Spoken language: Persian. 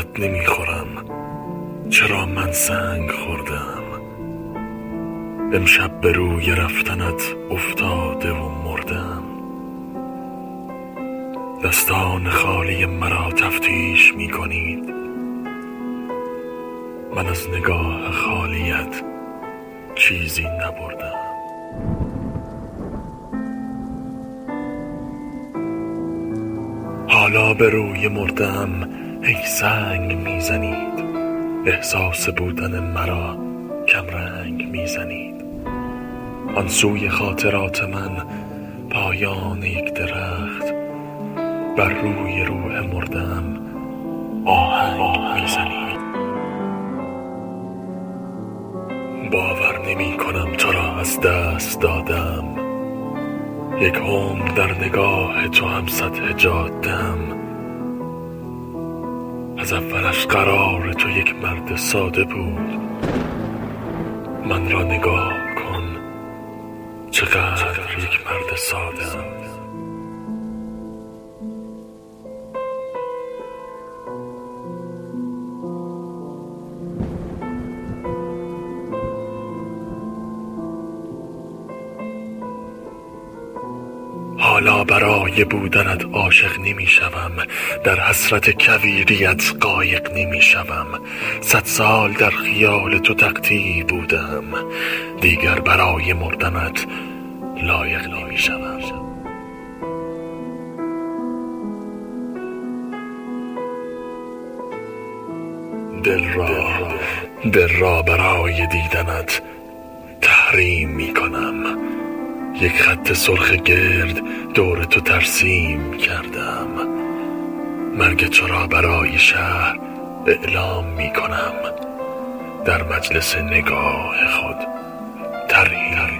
حسرت نمیخورم، چرا من سنگ خوردم. امشب به روی رفتنت افتاده و مردم. دستان خالی مرا تفتیش میکنید، من از نگاه خالیت چیزی نبردم. حالا به روی مردم ای سنگ میزنید، احساس بودن مرا کمرنگ میزنید. آن سوی خاطرات من پایان یک درخت، بر روی روح مردم آهنگ میزنید. باور نمی کنم تو را از دست دادم، یک عمر در نگاه تو هم سطح جادم. از اولش قرار تو یک مرد ساده بود، من را نگاه کن چقدر یک مرد ساده‌ام. حالا برای بودنت عاشق نمی شوم، در حسرت کویریت غایق نمی شوم. 100 سال در خیال تو تقطیع بودم، دیگر برای مردنت لایق نمی شوم. دل را برای دیدنت تحریم می کنم، یک خط سرخ گرد دور تو ترسیم کردم. مرگ تو را برای شهر اعلام می کنم، در مجلس نگاه خود ترحیم